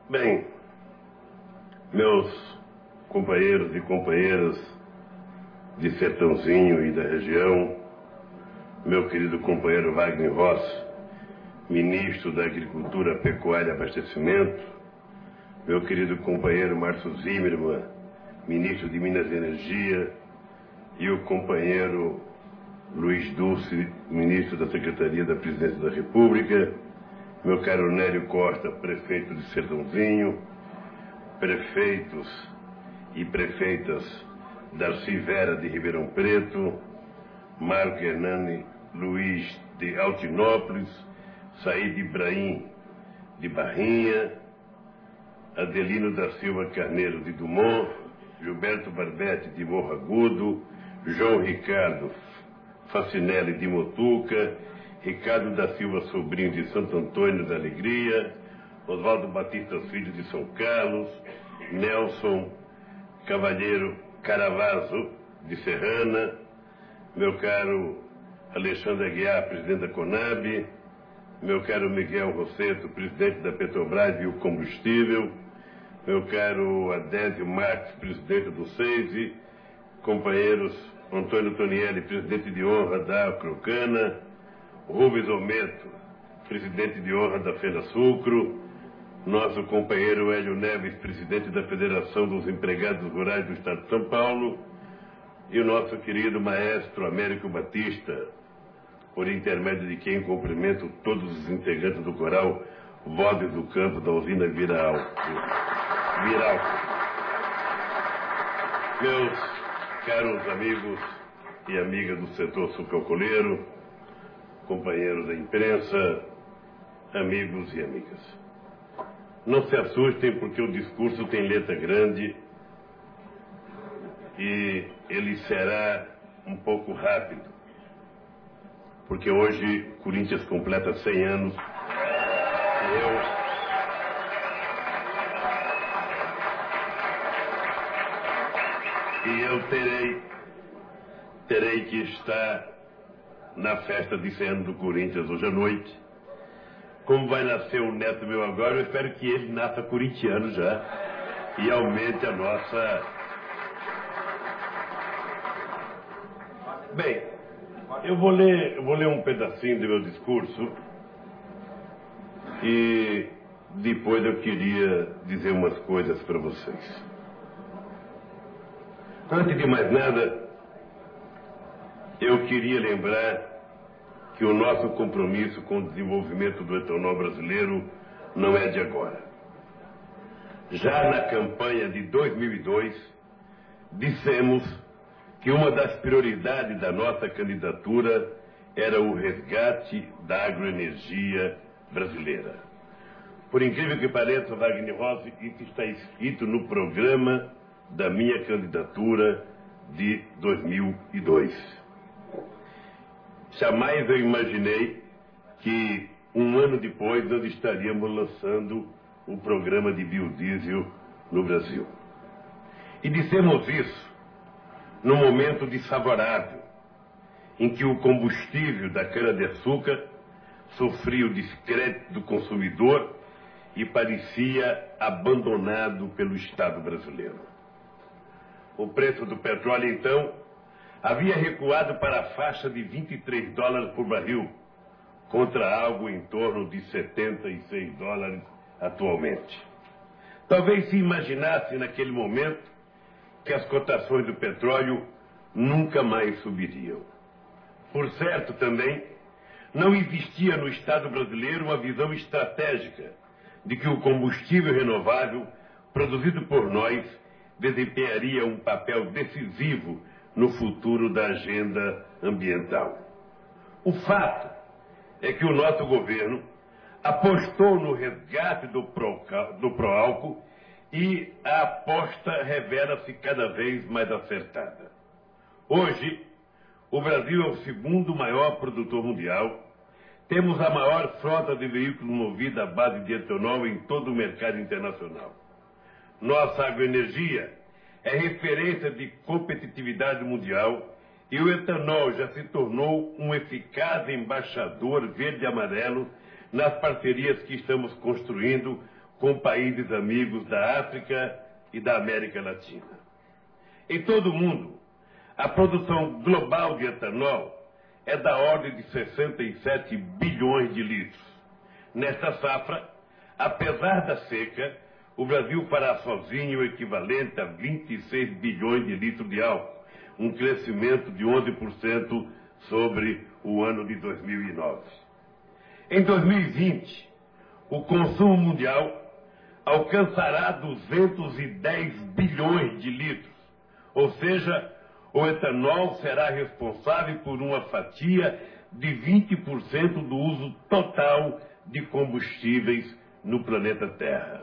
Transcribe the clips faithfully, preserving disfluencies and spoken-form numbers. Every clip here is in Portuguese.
Bem, meus companheiros e companheiras de Sertãozinho e da região, meu querido companheiro Wagner Rossi, ministro da Agricultura, Pecuária e Abastecimento, meu querido companheiro Márcio Zimmermann, ministro de Minas e Energia, e o companheiro Luiz Dulce, ministro da Secretaria da Presidência da República, meu caro Nélio Costa, prefeito de Sertãozinho, prefeitos e prefeitas Darcy Vera de Ribeirão Preto, Marco Hernani Luiz de Altinópolis, Saíd Ibrahim de Barrinha, Adelino da Silva Carneiro de Dumont, Gilberto Barbete de Morro Agudo, João Ricardo Facinelli de Motuca, Ricardo da Silva Sobrinho de Santo Antônio da Alegria, Oswaldo Batista Filho de São Carlos, Nelson Cavalheiro Caravazo de Serrana, meu caro Alexandre Aguiar, presidente da Conab, meu caro Miguel Rosseto, presidente da Petrobras e o Combustível, meu caro Adésio Marques, presidente do SEISE, companheiros Antônio Tonielli, presidente de honra da Acrocana, Rubens Ometo, presidente de honra da FenaSucro, nosso companheiro Hélio Neves, presidente da Federação dos Empregados Rurais do Estado de São Paulo, e o nosso querido maestro Américo Batista, por intermédio de quem cumprimento todos os integrantes do coral Vozes do Campo da usina Viral. Viral. Meus caros amigos e amigas do setor sucalcoleiro, companheiros da imprensa, amigos e amigas. Não se assustem porque o discurso tem letra grande e ele será um pouco rápido, porque hoje Corinthians completa cem anos e eu... E eu terei, terei que estar na festa de cem anos do Corinthians hoje à noite. Como vai nascer um neto meu agora, eu espero que ele nasça corintiano já e aumente a nossa... Bem, eu vou ler, eu vou ler um pedacinho do meu discurso e depois eu queria dizer umas coisas para vocês. Antes de mais nada, eu queria lembrar que o nosso compromisso com o desenvolvimento do etanol brasileiro não é de agora. Já na campanha de dois mil e dois, dissemos que uma das prioridades da nossa candidatura era o resgate da agroenergia brasileira. Por incrível que pareça, Wagner Rossi, isso está escrito no programa da minha candidatura de dois mil e dois. Jamais eu imaginei que um ano depois nós estaríamos lançando o programa de biodiesel no Brasil. E dissemos isso num momento desfavorável, em que o combustível da cana-de-açúcar sofria o descrédito do consumidor e parecia abandonado pelo Estado brasileiro. O preço do petróleo, então, havia recuado para a faixa de vinte e três dólares por barril, contra algo em torno de setenta e seis dólares atualmente. Talvez se imaginasse naquele momento que as cotações do petróleo nunca mais subiriam. Por certo, também, não existia no Estado brasileiro uma visão estratégica de que o combustível renovável produzido por nós desempenharia um papel decisivo no futuro da agenda ambiental. O fato é que o nosso governo apostou no resgate do, Pro, do Proálcool e a aposta revela-se cada vez mais acertada. Hoje, o Brasil é o segundo maior produtor mundial, temos a maior frota de veículos movida à base de etanol em todo o mercado internacional. Nossa agroenergia é referência de competitividade mundial e o etanol já se tornou um eficaz embaixador verde e amarelo nas parcerias que estamos construindo com países amigos da África e da América Latina. Em todo o mundo, a produção global de etanol é da ordem de sessenta e sete bilhões de litros. Nesta safra, apesar da seca, o Brasil fará sozinho o equivalente a vinte e seis bilhões de litros de álcool, um crescimento de onze por cento sobre o ano de dois mil e nove. Em dois mil e vinte, o consumo mundial alcançará duzentos e dez bilhões de litros, ou seja, o etanol será responsável por uma fatia de vinte por cento do uso total de combustíveis no planeta Terra.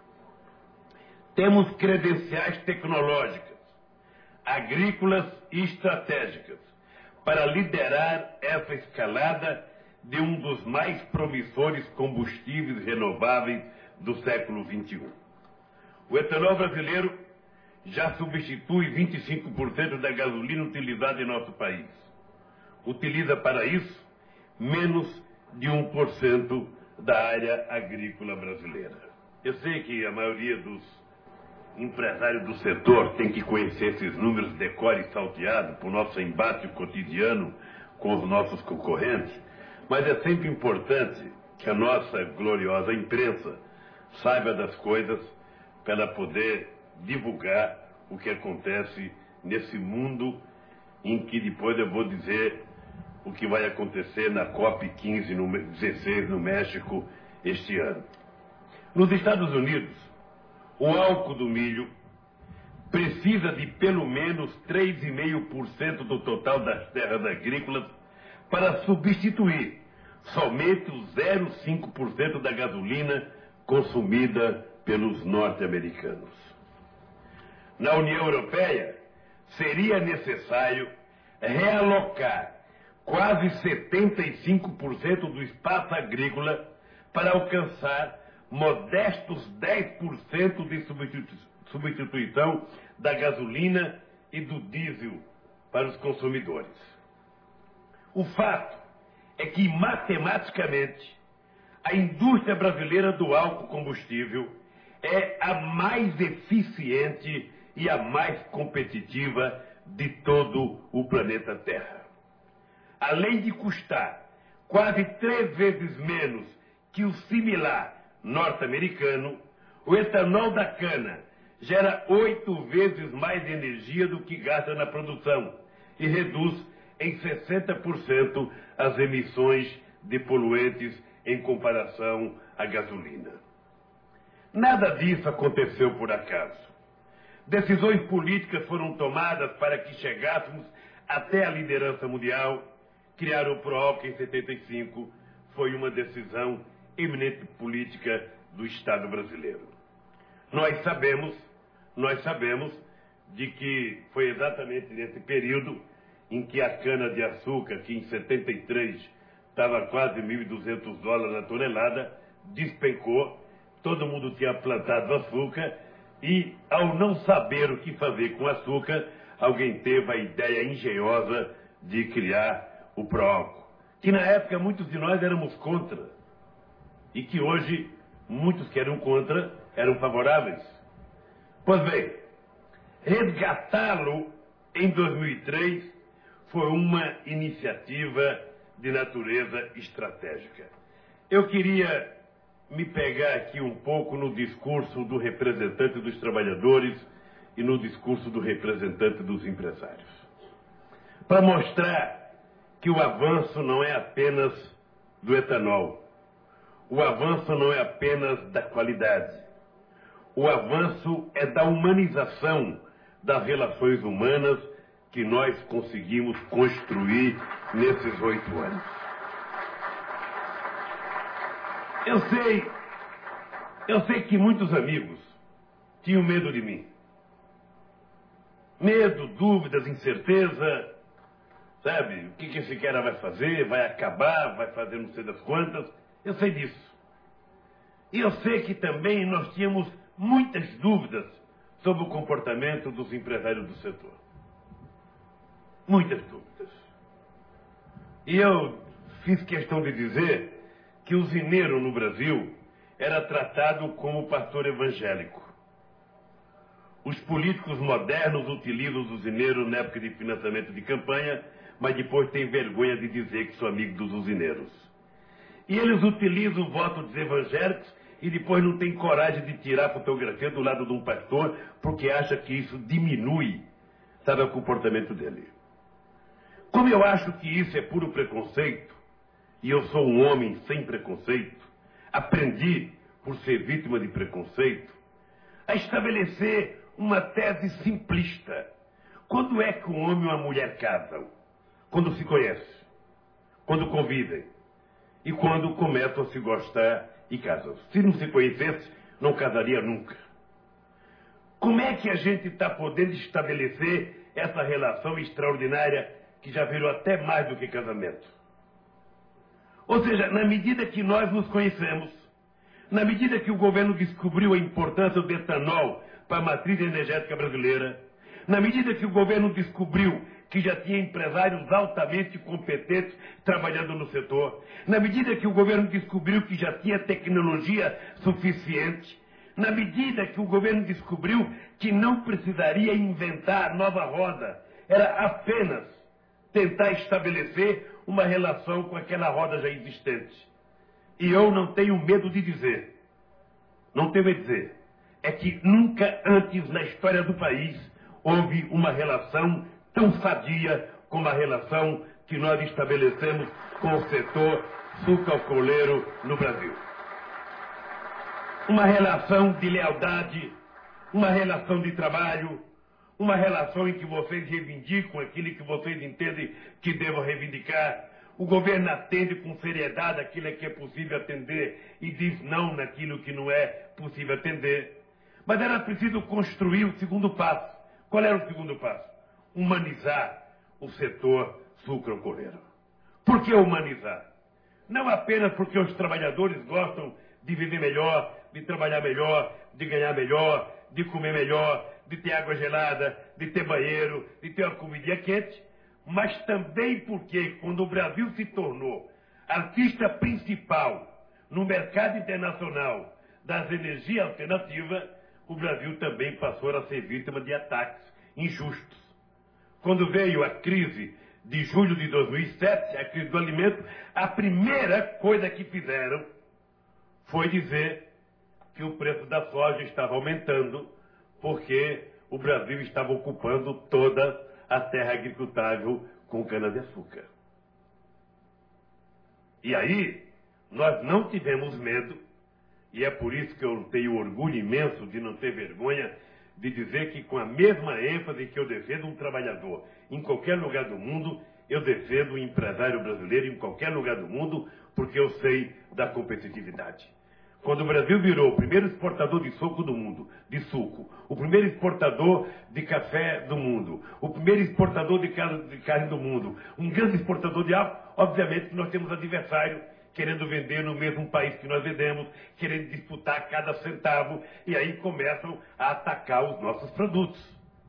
Temos credenciais tecnológicas, agrícolas e estratégicas para liderar essa escalada de um dos mais promissores combustíveis renováveis do século vinte e um. O etanol brasileiro já substitui vinte e cinco por cento da gasolina utilizada em nosso país. Utiliza para isso menos de um por cento da área agrícola brasileira. Eu sei que a maioria dos empresários do setor tem que conhecer esses números de cor e salteado por nosso embate cotidiano com os nossos concorrentes, mas é sempre importante que a nossa gloriosa imprensa saiba das coisas para ela poder divulgar o que acontece nesse mundo em que depois eu vou dizer o que vai acontecer na COP quinze, no, dezesseis no México este ano. Nos Estados Unidos, o álcool do milho precisa de pelo menos três vírgula cinco por cento do total das terras agrícolas para substituir somente o zero vírgula cinco por cento da gasolina consumida pelos norte-americanos. Na União Europeia, seria necessário realocar quase setenta e cinco por cento do espaço agrícola para alcançar modestos dez por cento de substituição da gasolina e do diesel para os consumidores. O fato é que, matematicamente, a indústria brasileira do álcool combustível é a mais eficiente e a mais competitiva de todo o planeta Terra. Além de custar quase três vezes menos que o similar norte-americano, o etanol da cana gera oito vezes mais energia do que gasta na produção e reduz em sessenta por cento as emissões de poluentes em comparação à gasolina. Nada disso aconteceu por acaso. Decisões políticas foram tomadas para que chegássemos até a liderança mundial. Criar o PROALCO em setenta e cinco foi uma decisão eminente política do Estado brasileiro. Nós sabemos, nós sabemos de que foi exatamente nesse período em que a cana-de-açúcar, que em setenta e três estava quase mil e duzentos dólares a tonelada, despencou, todo mundo tinha plantado açúcar e, ao não saber o que fazer com açúcar, alguém teve a ideia engenhosa de criar o PROALCO, que na época muitos de nós éramos contra e que hoje muitos que eram contra eram favoráveis. Pois bem, resgatá-lo em dois mil e três foi uma iniciativa de natureza estratégica. Eu queria me pegar aqui um pouco no discurso do representante dos trabalhadores e no discurso do representante dos empresários, para mostrar que o avanço não é apenas do etanol, o avanço não é apenas da qualidade, o avanço é da humanização das relações humanas que nós conseguimos construir nesses oito anos. Eu sei, eu sei que muitos amigos tinham medo de mim. Medo, dúvidas, incerteza, sabe? O que, que esse cara vai fazer? Vai acabar? Vai fazer não sei das quantas? Eu sei disso. E eu sei que também nós tínhamos muitas dúvidas sobre o comportamento dos empresários do setor. Muitas dúvidas. E eu fiz questão de dizer que o usineiro no Brasil era tratado como pastor evangélico. Os políticos modernos utilizam os usineiros na época de financiamento de campanha, mas depois têm vergonha de dizer que são amigos dos usineiros. E eles utilizam o voto dos evangélicos e depois não têm coragem de tirar fotografia do lado de um pastor, porque acha que isso diminui, sabe, o comportamento dele. Como eu acho que isso é puro preconceito, e eu sou um homem sem preconceito, aprendi, por ser vítima de preconceito, a estabelecer uma tese simplista. Quando é que um homem e uma mulher casam? Quando se conhecem, quando convivem e quando começam a se gostar e casam. Se não se conhecesse, não casaria nunca. Como é que a gente está podendo estabelecer essa relação extraordinária que já virou até mais do que casamento? Ou seja, na medida que nós nos conhecemos, na medida que o governo descobriu a importância do etanol para a matriz energética brasileira, na medida que o governo descobriu que já tinha empresários altamente competentes trabalhando no setor, na medida que o governo descobriu que já tinha tecnologia suficiente, na medida que o governo descobriu que não precisaria inventar nova roda, era apenas tentar estabelecer uma relação com aquela roda já existente. E eu não tenho medo de dizer, não tenho medo de dizer, é que nunca antes na história do país houve uma relação tão sadia como a relação que nós estabelecemos com o setor sucroalcooleiro no Brasil. Uma relação de lealdade, uma relação de trabalho, uma relação em que vocês reivindicam aquilo que vocês entendem que devam reivindicar. O governo atende com seriedade aquilo que é possível atender e diz não naquilo que não é possível atender. Mas era preciso construir o segundo passo. Qual era o segundo passo? Humanizar o setor sucroalcooleiro. Por que humanizar? Não apenas porque os trabalhadores gostam de viver melhor, de trabalhar melhor, de ganhar melhor, de comer melhor, de ter água gelada, de ter banheiro, de ter uma comidinha quente, mas também porque quando o Brasil se tornou artista principal no mercado internacional das energias alternativas, o Brasil também passou a ser vítima de ataques injustos. Quando veio a crise de julho de dois mil e sete, a crise do alimento, a primeira coisa que fizeram foi dizer que o preço da soja estava aumentando porque o Brasil estava ocupando toda a terra agricultável com cana-de-açúcar. E aí, nós não tivemos medo, e é por isso que eu tenho orgulho imenso de não ter vergonha de dizer que com a mesma ênfase que eu defendo um trabalhador em qualquer lugar do mundo, eu defendo um empresário brasileiro em qualquer lugar do mundo, porque eu sei da competitividade. Quando o Brasil virou o primeiro exportador de suco do mundo, de suco, o primeiro exportador de café do mundo, o primeiro exportador de carne, de carne do mundo, um grande exportador de álcool, obviamente que nós temos adversário querendo vender no mesmo país que nós vendemos, querendo disputar cada centavo, e aí começam a atacar os nossos produtos.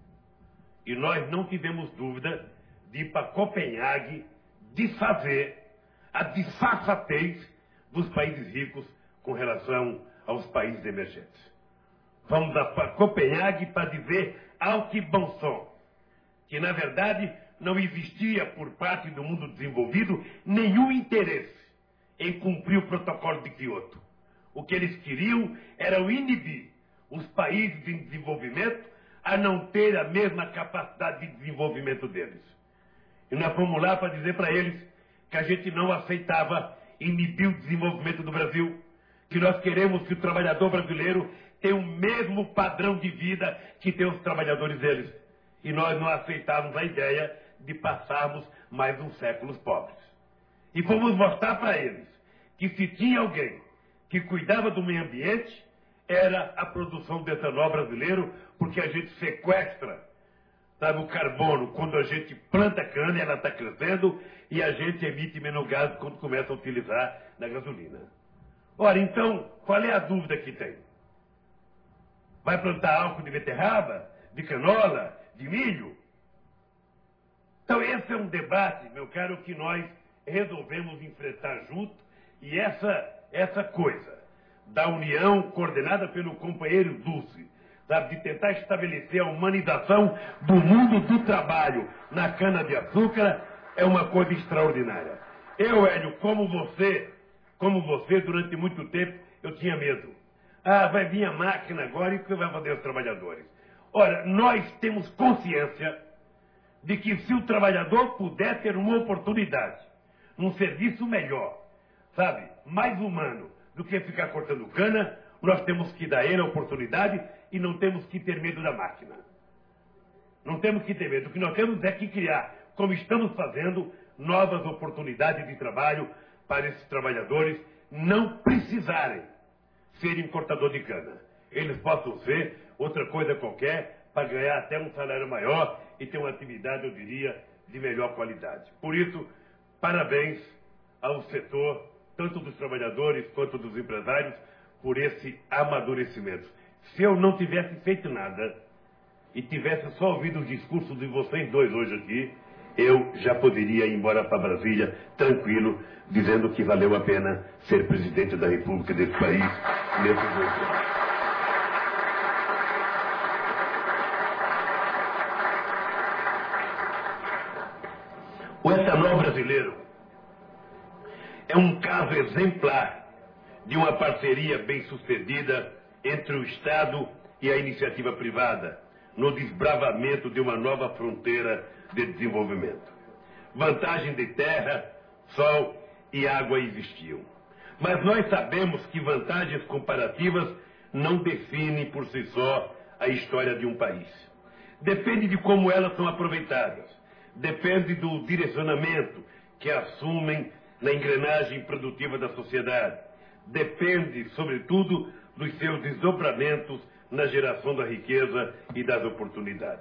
E nós não tivemos dúvida de ir para Copenhague desfazer a disfarçatez dos países ricos com relação aos países emergentes. Vamos para Copenhague para dizer ao que bom som, que na verdade não existia por parte do mundo desenvolvido nenhum interesse em cumprir o protocolo de Kyoto. O que eles queriam era inibir os países em desenvolvimento a não ter a mesma capacidade de desenvolvimento deles. E nós fomos lá para dizer para eles que a gente não aceitava inibir o desenvolvimento do Brasil, que nós queremos que o trabalhador brasileiro tenha o mesmo padrão de vida que tem os trabalhadores deles. E nós não aceitávamos a ideia de passarmos mais uns séculos pobres. E fomos mostrar para eles que se tinha alguém que cuidava do meio ambiente, era a produção de etanol brasileiro, porque a gente sequestra, sabe, o carbono quando a gente planta cana, ela está crescendo, e a gente emite menos gás quando começa a utilizar na gasolina. Ora, então, qual é a dúvida que tem? Vai plantar álcool de beterraba, de canola, de milho? Então esse é um debate, meu caro, que nós resolvemos enfrentar junto, e essa, essa coisa da união coordenada pelo companheiro Dulce, sabe, de tentar estabelecer a humanização do mundo do trabalho na cana-de-açúcar, é uma coisa extraordinária. Eu, Hélio, como você, como você, durante muito tempo, eu tinha medo. Ah, vai vir a máquina agora e o que vai fazer os trabalhadores? Ora, nós temos consciência de que se o trabalhador puder ter uma oportunidade, num serviço melhor, sabe, mais humano do que ficar cortando cana, nós temos que dar a ele a oportunidade e não temos que ter medo da máquina. Não temos que ter medo. O que nós temos é que criar, como estamos fazendo, novas oportunidades de trabalho para esses trabalhadores não precisarem serem cortador de cana. Eles possam ser outra coisa qualquer para ganhar até um salário maior e ter uma atividade, eu diria, de melhor qualidade. Por isso, parabéns ao setor, tanto dos trabalhadores quanto dos empresários, por esse amadurecimento. Se eu não tivesse feito nada e tivesse só ouvido os discursos de vocês dois hoje aqui, eu já poderia ir embora para Brasília, tranquilo, dizendo que valeu a pena ser presidente da República desse país nesses dois anos. O etanol brasileiro é um caso exemplar de uma parceria bem-sucedida entre o Estado e a iniciativa privada no desbravamento de uma nova fronteira de desenvolvimento. Vantagem de terra, sol e água existiam. Mas nós sabemos que vantagens comparativas não definem por si só a história de um país. Depende de como elas são aproveitadas. Depende do direcionamento que assumem na engrenagem produtiva da sociedade. Depende, sobretudo, dos seus desdobramentos na geração da riqueza e das oportunidades.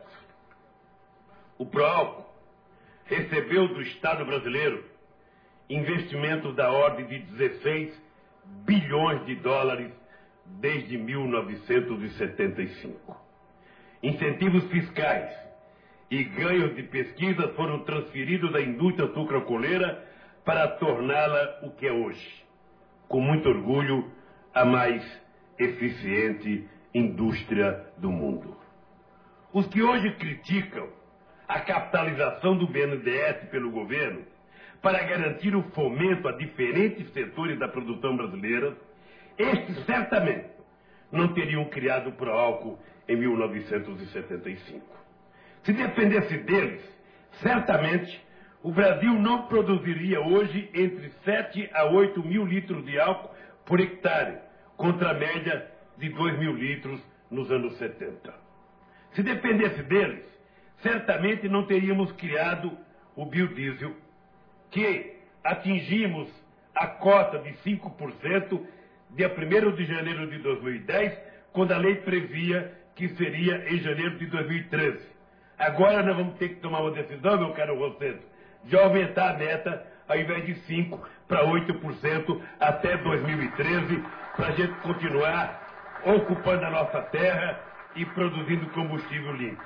O Proálcool recebeu do Estado brasileiro investimentos da ordem de dezesseis bilhões de dólares desde mil novecentos e setenta e cinco. Incentivos fiscais e ganhos de pesquisa foram transferidos da indústria sucroalcooleira para torná-la o que é hoje, com muito orgulho, a mais eficiente indústria do mundo. Os que hoje criticam a capitalização do B N D E S pelo governo para garantir o fomento a diferentes setores da produção brasileira, estes certamente não teriam criado o Proálcool em mil novecentos e setenta e cinco. Se dependesse deles, certamente o Brasil não produziria hoje entre sete a oito mil litros de álcool por hectare, contra a média de dois mil litros nos anos setenta. Se dependesse deles, certamente não teríamos criado o biodiesel, que atingimos a cota de cinco por cento dia primeiro de janeiro de dois mil e dez, quando a lei previa que seria em janeiro de dois mil e treze. Agora nós vamos ter que tomar uma decisão, meu caro Rosseto, de aumentar a meta, ao invés de cinco por cento para oito por cento até dois mil e treze, para a gente continuar ocupando a nossa terra e produzindo combustível limpo.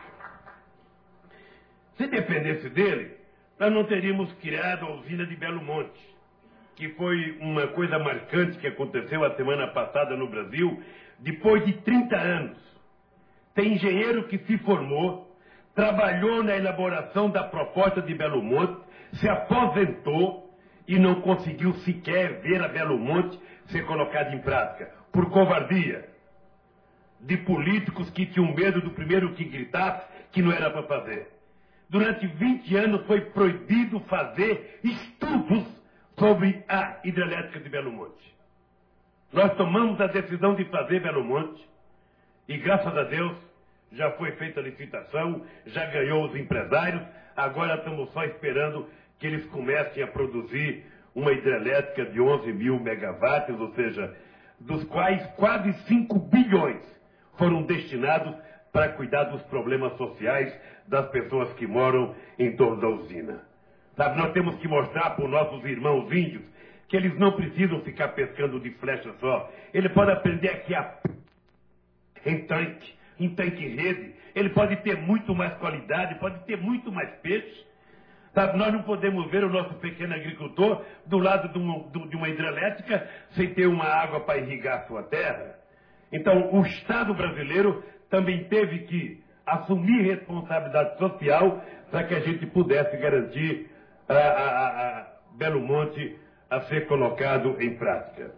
Se dependesse dele, nós não teríamos criado a usina de Belo Monte, que foi uma coisa marcante que aconteceu a semana passada no Brasil, depois de trinta anos. Tem engenheiro que se formou, trabalhou na elaboração da proposta de Belo Monte, se aposentou e não conseguiu sequer ver a Belo Monte ser colocada em prática, por covardia de políticos que tinham medo do primeiro que gritasse que não era para fazer. Durante vinte anos foi proibido fazer estudos sobre a hidrelétrica de Belo Monte. Nós tomamos a decisão de fazer Belo Monte e, graças a Deus, já foi feita a licitação, já ganhou os empresários, agora estamos só esperando que eles comecem a produzir uma hidrelétrica de onze mil megawatts, ou seja, dos quais quase cinco bilhões foram destinados para cuidar dos problemas sociais das pessoas que moram em torno da usina. Sabe, nós temos que mostrar para os nossos irmãos índios que eles não precisam ficar pescando de flecha só. Ele pode aprender aqui a... em tanque, em tanque-rede. Ele pode ter muito mais qualidade, pode ter muito mais peixe. Sabe, nós não podemos ver o nosso pequeno agricultor do lado de uma, de uma hidrelétrica sem ter uma água para irrigar a sua terra. Então, o Estado brasileiro também teve que assumir responsabilidade social para que a gente pudesse garantir a, a, a Belo Monte a ser colocado em prática.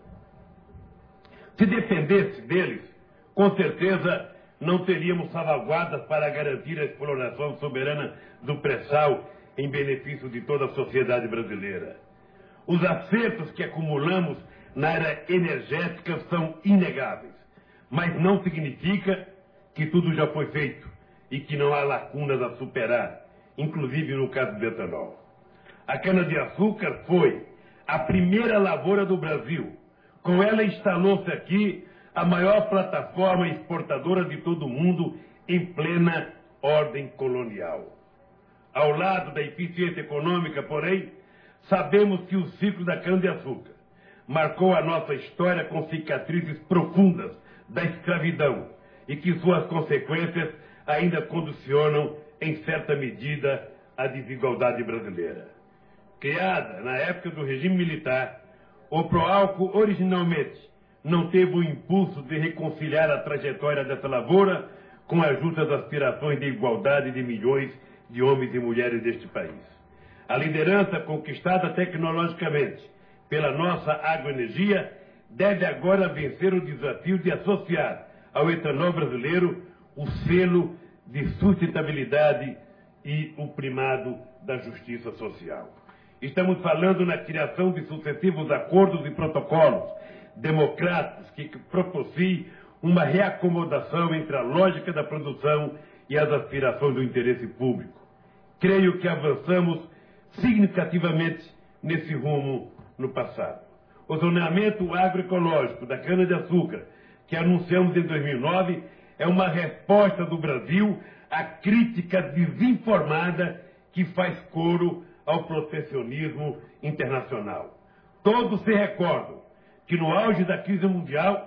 Se dependesse deles, com certeza não teríamos salvaguardas para garantir a exploração soberana do pré-sal em benefício de toda a sociedade brasileira. Os acertos que acumulamos na área energética são inegáveis, mas não significa que tudo já foi feito e que não há lacunas a superar, inclusive no caso do etanol. A cana-de-açúcar foi a primeira lavoura do Brasil. Com ela instalou-se aqui a maior plataforma exportadora de todo o mundo em plena ordem colonial. Ao lado da eficiência econômica, porém, sabemos que o ciclo da cana-de-açúcar marcou a nossa história com cicatrizes profundas da escravidão e que suas consequências ainda condicionam, em certa medida, a desigualdade brasileira. Criada na época do regime militar, o Proálcool originalmente não teve o impulso de reconciliar a trajetória dessa lavoura com as justas aspirações de igualdade de milhões de homens e mulheres deste país. A liderança conquistada tecnologicamente pela nossa agroenergia deve agora vencer o desafio de associar ao etanol brasileiro o selo de sustentabilidade e o primado da justiça social. Estamos falando na criação de sucessivos acordos e protocolos democráticos que propiciem uma reacomodação entre a lógica da produção e as aspirações do interesse público. Creio que avançamos significativamente nesse rumo no passado. O zoneamento agroecológico da cana-de-açúcar, que anunciamos em dois mil e nove, é uma resposta do Brasil à crítica desinformada que faz coro ao protecionismo internacional. Todos se recordam que no auge da crise mundial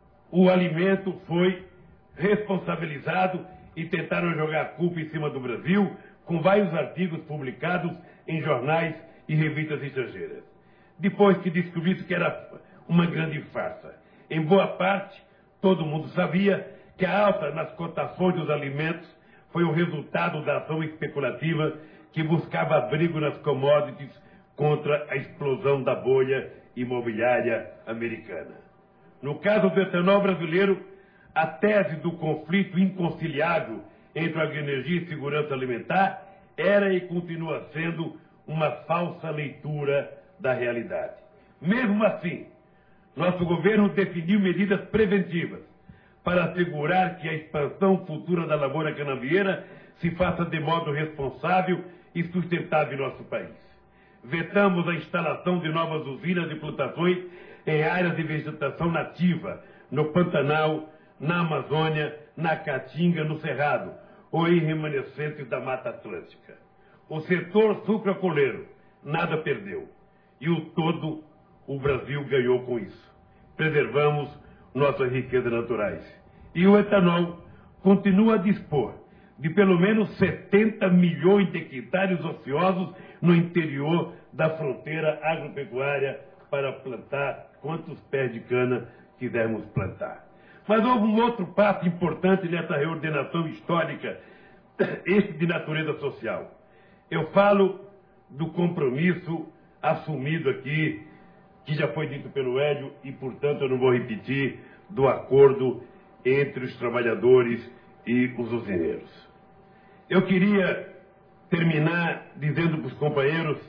o alimento foi responsabilizado e tentaram jogar a culpa em cima do Brasil com vários artigos publicados em jornais e revistas estrangeiras. Depois que descobriu que era uma grande farsa. Em boa parte, todo mundo sabia que a alta nas cotações dos alimentos foi o resultado da ação especulativa que buscava abrigo nas commodities contra a explosão da bolha imobiliária americana. No caso do etanol brasileiro, a tese do conflito inconciliável entre agroenergia e segurança alimentar era e continua sendo uma falsa leitura da realidade. Mesmo assim, nosso governo definiu medidas preventivas para assegurar que a expansão futura da lavoura canavieira se faça de modo responsável e sustentável em nosso país. Vetamos a instalação de novas usinas de plantações em áreas de vegetação nativa, no Pantanal, na Amazônia, na Caatinga, no Cerrado, ou em remanescentes da Mata Atlântica. O setor sucroalcooleiro nada perdeu, e o todo o Brasil ganhou com isso. Preservamos nossas riquezas naturais. E o etanol continua a dispor de pelo menos setenta milhões de hectares ociosos no interior da fronteira agropecuária para plantar quantos pés de cana quisermos plantar. Mas houve um outro passo importante nessa reordenação histórica, este de natureza social. Eu falo do compromisso assumido aqui, que já foi dito pelo Hélio, e, portanto, eu não vou repetir, do acordo entre os trabalhadores e os usineiros. Eu queria terminar dizendo para os companheiros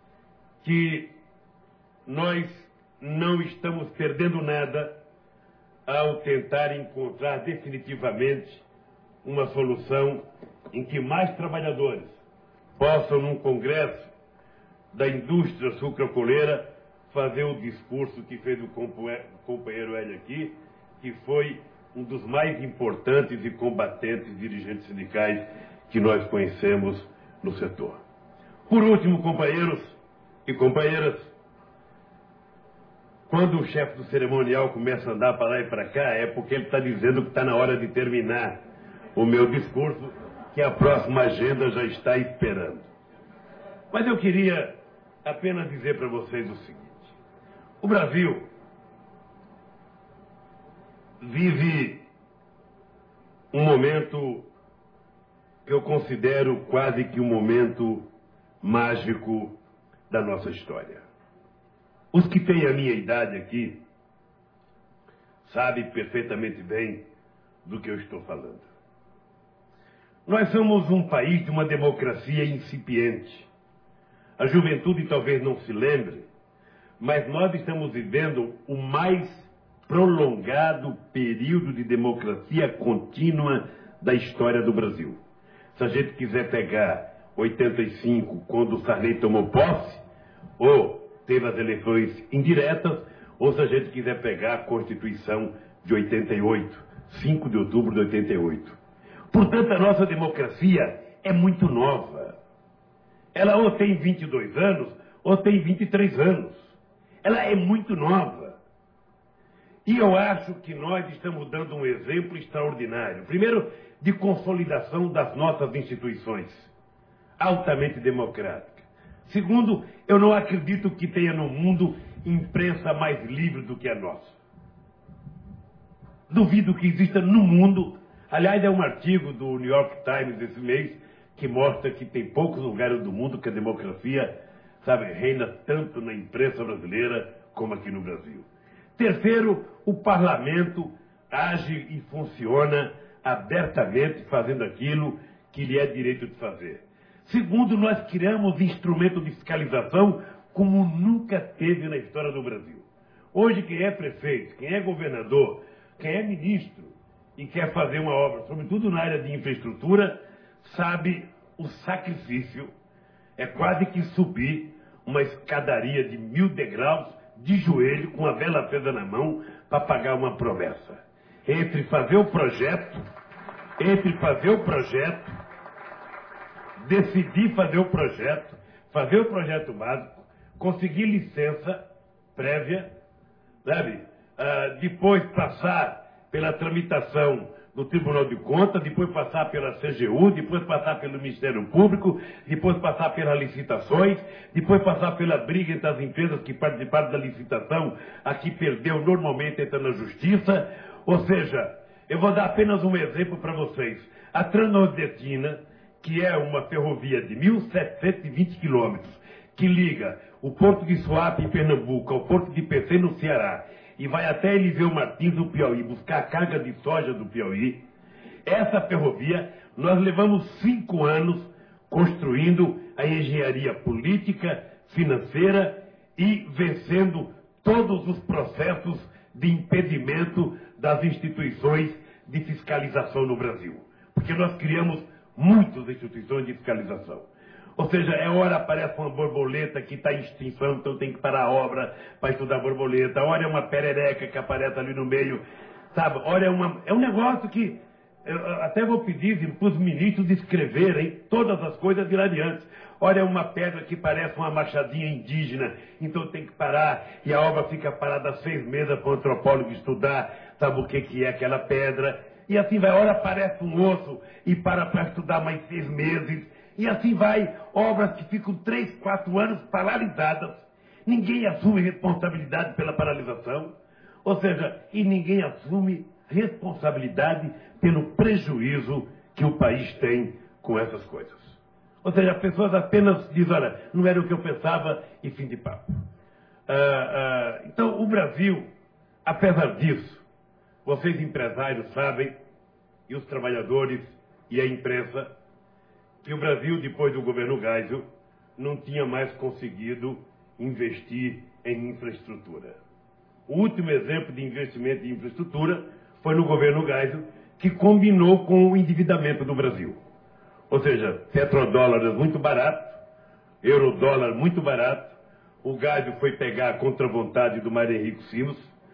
que nós não estamos perdendo nada ao tentar encontrar definitivamente uma solução em que mais trabalhadores possam, num congresso da indústria sucroalcooleira, fazer o discurso que fez o companheiro Hélio aqui, que foi um dos mais importantes e combatentes dirigentes sindicais que nós conhecemos no setor. Por último, companheiros e companheiras, quando o chefe do cerimonial começa a andar para lá e para cá, é porque ele está dizendo que está na hora de terminar o meu discurso, que a próxima agenda já está esperando. Mas eu queria apenas dizer para vocês o seguinte: o Brasil vive um momento que eu considero quase que um momento mágico da nossa história. Os que têm a minha idade aqui sabem perfeitamente bem do que eu estou falando. Nós somos um país de uma democracia incipiente. A juventude talvez não se lembre, mas nós estamos vivendo o mais prolongado período de democracia contínua da história do Brasil. Se a gente quiser pegar oitenta e cinco, quando o Sarney tomou posse, ou teve as eleições indiretas, ou se a gente quiser pegar a Constituição de oitenta e oito, cinco de outubro de oitenta e oito. Portanto, a nossa democracia é muito nova. Ela ou tem vinte e dois anos, ou tem vinte e três anos. Ela é muito nova. E eu acho que nós estamos dando um exemplo extraordinário. Primeiro, de consolidação das nossas instituições, altamente democrática. Segundo, eu não acredito que tenha no mundo imprensa mais livre do que a nossa. Duvido que exista no mundo. Aliás, é um artigo do New York Times desse mês que mostra que tem poucos lugares do mundo que a democracia, sabe, reina tanto na imprensa brasileira como aqui no Brasil. Terceiro, o parlamento age e funciona abertamente fazendo aquilo que lhe é direito de fazer. Segundo, nós criamos instrumento de fiscalização como nunca teve na história do Brasil. Hoje, quem é prefeito, quem é governador, quem é ministro e quer fazer uma obra, sobretudo na área de infraestrutura, sabe o sacrifício. É quase que subir uma escadaria de mil degraus de joelho, com a vela acesa na mão, para pagar uma promessa. Entre fazer o projeto, entre fazer o projeto, decidir fazer o projeto, fazer o projeto básico, conseguir licença prévia, sabe? Ah, depois passar pela tramitação do Tribunal de Contas, depois passar pela C G U, depois passar pelo Ministério Público, depois passar pelas licitações, depois passar pela briga entre as empresas que participaram da licitação, a que perdeu normalmente entra na Justiça. Ou seja, eu vou dar apenas um exemplo para vocês. A Transnordestina, que é uma ferrovia de mil setecentos e vinte quilômetros, que liga o Porto de Suape, em Pernambuco, ao Porto de Pecém, no Ceará, e vai até Eliseu Martins, no Piauí, buscar a carga de soja do Piauí. Essa ferrovia, nós levamos cinco anos construindo a engenharia política, financeira e vencendo todos os processos de impedimento das instituições de fiscalização no Brasil. Porque nós criamos muitas instituições de fiscalização. Ou seja, é hora aparece uma borboleta que está em extinção, então tem que parar a obra para estudar a borboleta. Hora é uma perereca que aparece ali no meio, sabe? Hora é, uma, é um negócio que eu até vou pedir para os ministros escreverem todas as coisas hilariantes. Hora é uma pedra que parece uma machadinha indígena, então tem que parar e a obra fica parada seis meses para o antropólogo estudar, sabe o que, que é aquela pedra. E assim vai, hora aparece um osso e para para estudar mais seis meses. E assim vai, obras que ficam três, quatro anos paralisadas. Ninguém assume responsabilidade pela paralisação. Ou seja, e ninguém assume responsabilidade pelo prejuízo que o país tem com essas coisas. Ou seja, as pessoas apenas dizem, olha, não era o que eu pensava e fim de papo. Ah, ah, então, o Brasil, apesar disso, vocês empresários sabem, e os trabalhadores e a imprensa, que o Brasil, depois do governo Geisel, não tinha mais conseguido investir em infraestrutura. O último exemplo de investimento em infraestrutura foi no governo Geisel, que combinou com o endividamento do Brasil. Ou seja, petrodólares muito barato, eurodólar muito barato, o Geisel foi pegar contra a vontade do Mário Henrique Simons,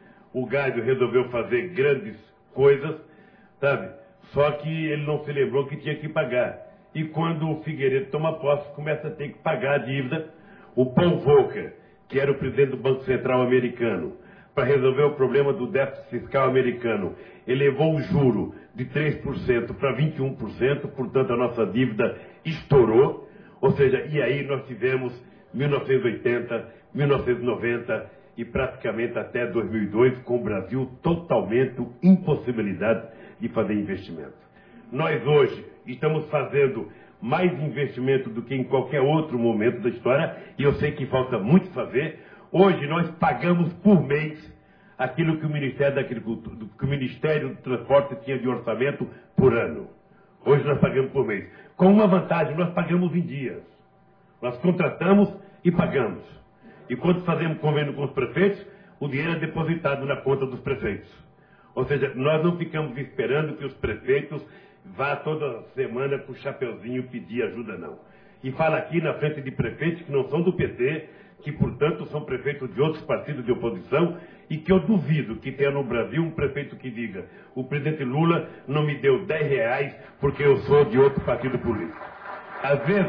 o Geisel resolveu fazer grandes coisas, sabe? Só que ele não se lembrou que tinha que pagar. E quando o Figueiredo toma posse, começa a ter que pagar a dívida. O Paul Volcker, que era o presidente do Banco Central americano, para resolver o problema do déficit fiscal americano, elevou o juro de três por cento para vinte e um por cento, portanto a nossa dívida estourou. Ou seja, e aí nós tivemos mil novecentos e oitenta, mil novecentos e noventa e praticamente até dois mil e dois, com o Brasil totalmente impossibilidade de fazer investimento. Nós hoje estamos fazendo mais investimento do que em qualquer outro momento da história, e eu sei que falta muito fazer. Hoje nós pagamos por mês aquilo que o Ministério da Agricultura, que o Ministério do Transporte tinha de orçamento por ano. Hoje nós pagamos por mês. Com uma vantagem, nós pagamos em dias. Nós contratamos e pagamos. E quando fazemos convênio com os prefeitos, o dinheiro é depositado na conta dos prefeitos. Ou seja, nós não ficamos esperando que os prefeitos vá toda semana com o chapeuzinho pedir ajuda, não. E fala aqui na frente de prefeitos que não são do P T, que, portanto, são prefeitos de outros partidos de oposição, e que eu duvido que tenha no Brasil um prefeito que diga: o presidente Lula não me deu dez reais porque eu sou de outro partido político. Às vezes,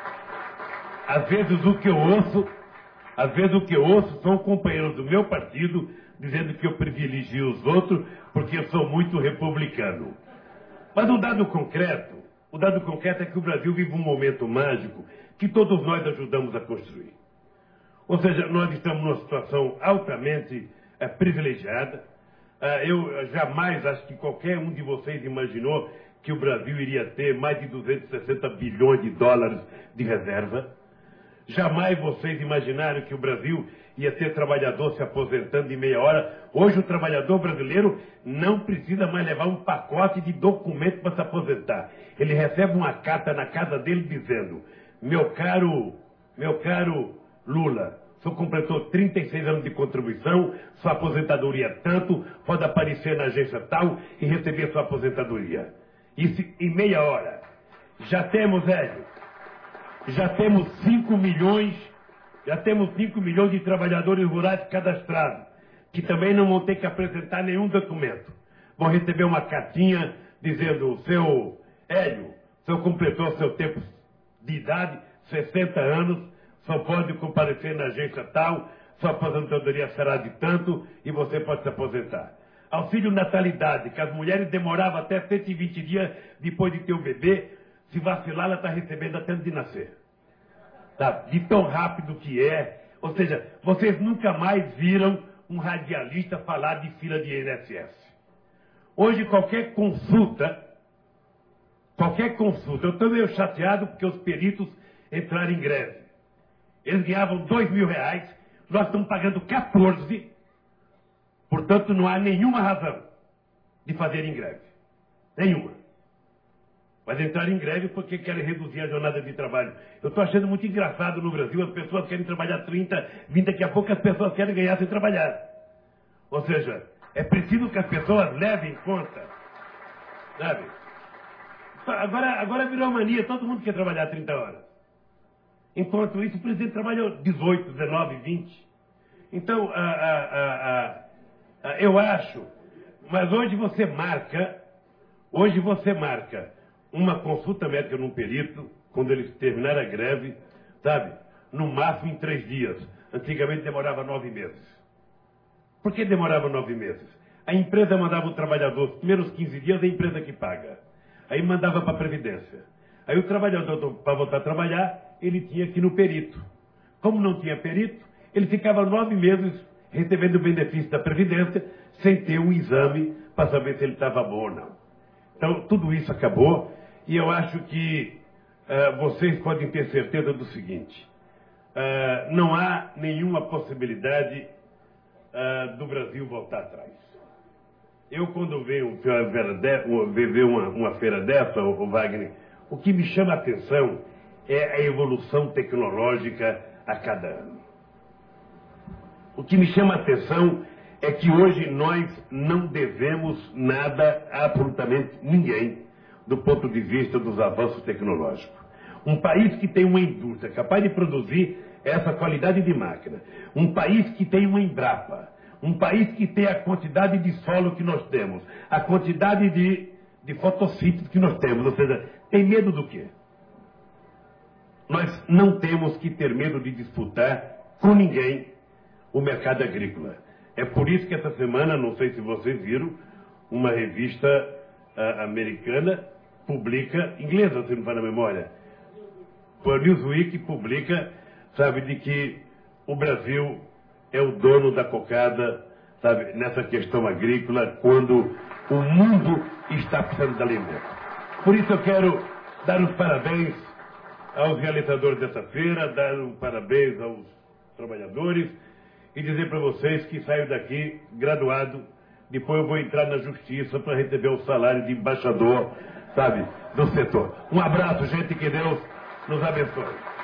às vezes o que eu ouço, às vezes o que eu ouço são companheiros do meu partido dizendo que eu privilegio os outros porque eu sou muito republicano. Mas o dado concreto, o dado concreto é que o Brasil vive um momento mágico que todos nós ajudamos a construir. Ou seja, nós estamos numa situação altamente é, privilegiada. É, eu jamais acho que qualquer um de vocês imaginou que o Brasil iria ter mais de duzentos e sessenta bilhões de dólares de reserva. Jamais vocês imaginaram que o Brasil ia ter trabalhador se aposentando em meia hora. Hoje o trabalhador brasileiro não precisa mais levar um pacote de documentos para se aposentar. Ele recebe uma carta na casa dele dizendo: meu caro, meu caro Lula, o senhor completou trinta e seis anos de contribuição, sua aposentadoria é tanto, pode aparecer na agência tal e receber sua aposentadoria. Isso em meia hora. Já temos, Hélio, já temos cinco milhões, já temos cinco milhões de trabalhadores rurais cadastrados, que também não vão ter que apresentar nenhum documento. Vão receber uma cartinha dizendo: seu Hélio, o senhor completou seu tempo de idade, sessenta anos, só pode comparecer na agência tal, sua aposentadoria será de tanto e você pode se aposentar. Auxílio natalidade, que as mulheres demoravam até cento e vinte dias depois de ter o bebê, se vacilar ela está recebendo até antes de nascer. Tá? De tão rápido que é. Ou seja, vocês nunca mais viram um radialista falar de fila de I N S S. Hoje qualquer consulta, qualquer consulta, eu estou meio chateado porque os peritos entraram em greve. Eles ganhavam dois mil reais, nós estamos pagando quatorze, portanto não há nenhuma razão de fazer em greve. Nenhuma. Mas entraram em greve porque querem reduzir a jornada de trabalho. Eu estou achando muito engraçado no Brasil, as pessoas querem trabalhar trinta, vinte, daqui a pouco as pessoas querem ganhar sem trabalhar. Ou seja, é preciso que as pessoas levem em conta. Sabe? Agora, agora virou mania, todo mundo quer trabalhar trinta horas. Enquanto isso, o presidente trabalhou dezoito, dezenove, vinte. Então, ah, ah, ah, ah, eu acho, mas hoje você marca, hoje você marca uma consulta médica num perito, quando eles terminaram a greve, sabe? No máximo em três dias. Antigamente demorava nove meses. Por que demorava nove meses? A empresa mandava o trabalhador, os primeiros quinze dias, a empresa que paga. Aí mandava para a Previdência. Aí o trabalhador, para voltar a trabalhar, ele tinha que ir no perito. Como não tinha perito, ele ficava nove meses recebendo o benefício da Previdência, sem ter um exame para saber se ele estava bom ou não. Então, tudo isso acabou, e eu acho que uh, vocês podem ter certeza do seguinte: uh, não há nenhuma possibilidade uh, do Brasil voltar atrás. Eu, quando venho ver uma, uma feira dessa, o Wagner, o que me chama a atenção é a evolução tecnológica a cada ano. O que me chama a atenção é que hoje nós não devemos nada a absolutamente ninguém do ponto de vista dos avanços tecnológicos. Um país que tem uma indústria capaz de produzir essa qualidade de máquina, um país que tem uma Embrapa, um país que tem a quantidade de solo que nós temos, a quantidade de, de fotossíntese que nós temos, ou seja, tem medo do quê? Nós não temos que ter medo de disputar com ninguém o mercado agrícola. É por isso que essa semana, não sei se vocês viram, uma revista uh, americana publica, inglesa, se não for na memória, O Newsweek publica, sabe, de que o Brasil é o dono da cocada, sabe, nessa questão agrícola, quando o mundo está precisando de alimento. Por isso eu quero dar os parabéns aos realizadores dessa feira, dar os parabéns aos trabalhadores e dizer para vocês que saio daqui graduado. Depois eu vou entrar na justiça para receber o salário de embaixador, sabe, do setor. Um abraço, gente, que Deus nos abençoe.